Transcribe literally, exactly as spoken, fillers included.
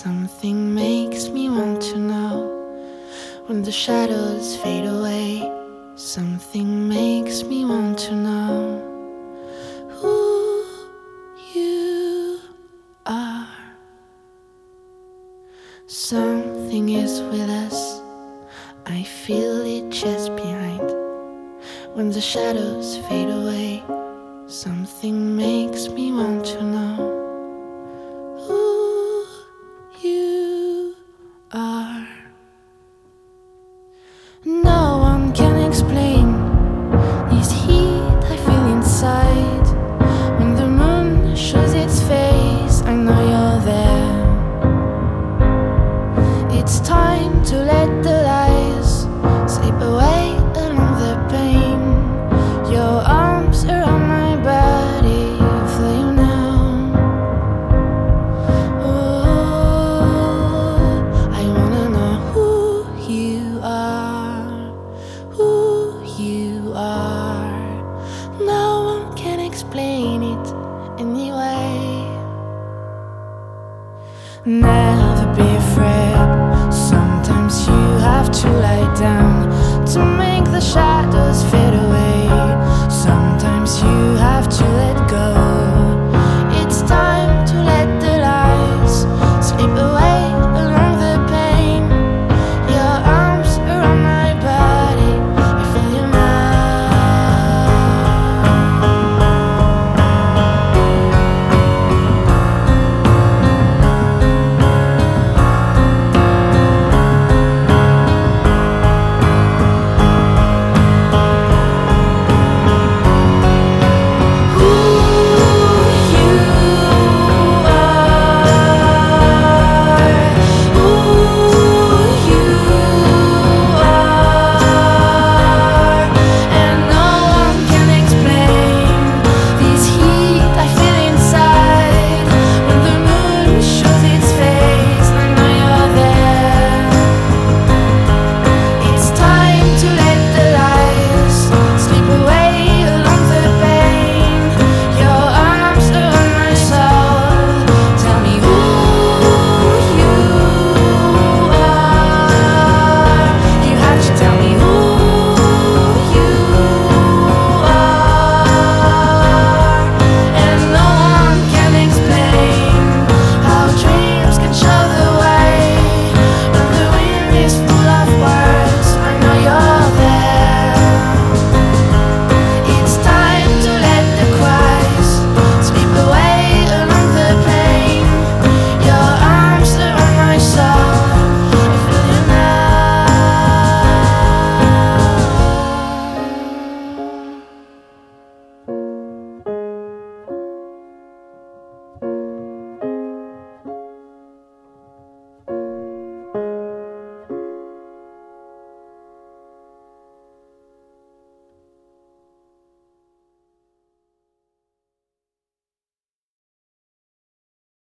Something makes me want to know when the shadows fade away. Something makes me want to know who you are. Something is with us, I feel it just behind. When the shadows fade away, something makes me want to know who you are. No one can explain this heat I feel inside. When the moon shows its face, I know you're there. It's time to let the lies slip away along the pain. Your arms around my body, feel you now. Oh, I wanna know who you are, who you are. No one can explain it anyway. Never be afraid. Sometimes you have to lie down to make the shadows fade away. Sometimes you have to let go.